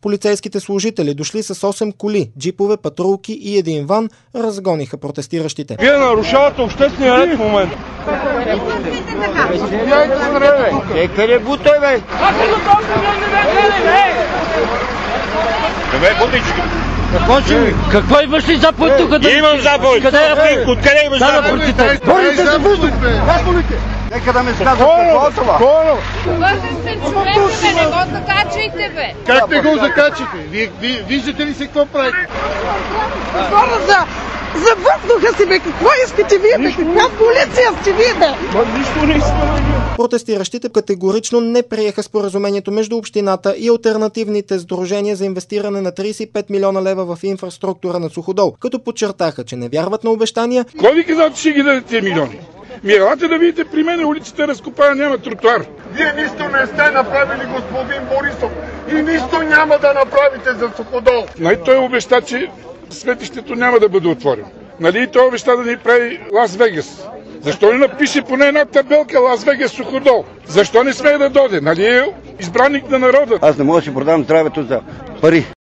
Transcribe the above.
Полицейските служители, дошли с 8 коли, джипове, патрулки и един ван, разгониха протестиращите. Вие нарушавате обществения ред в момента. Къде бутай, бе? Добре, бутички. Какво имаш ли заповед тук? Имам заповед. Откъде имаш заповед? Борите за въздух! Нека да ме сказват какво е това. Вършен се човек, бе, не го закачайте, бе. Как не го закачате? Вие виждате ли се какво правите? Хора за въздуха си, бе, какво искате вие, бе? Каква полиция сте вие, бе? Нищо не искам. Протестиращите категорично не приеха споразумението между общината и алтернативните сдружения за инвестиране на 35 милиона лева в инфраструктура на Суходол, като подчертаха, че не вярват на обещания. Кой ви каза, че ще ги дадете милиони? Елате да видите при мен, улицата разкопана, няма тротуар. Вие нищо не сте направили, господин Борисов, и нищо няма да направите за Суходол. Нали той обеща, че сметището няма да бъде отворено. Нали той обеща да ни прави Лас Вегас. Защо не напише поне една табелка Лас Вегас Суходол? Защо не смее да дойде? Нали е избранник на народа? Аз не мога да си продавам здравето за пари.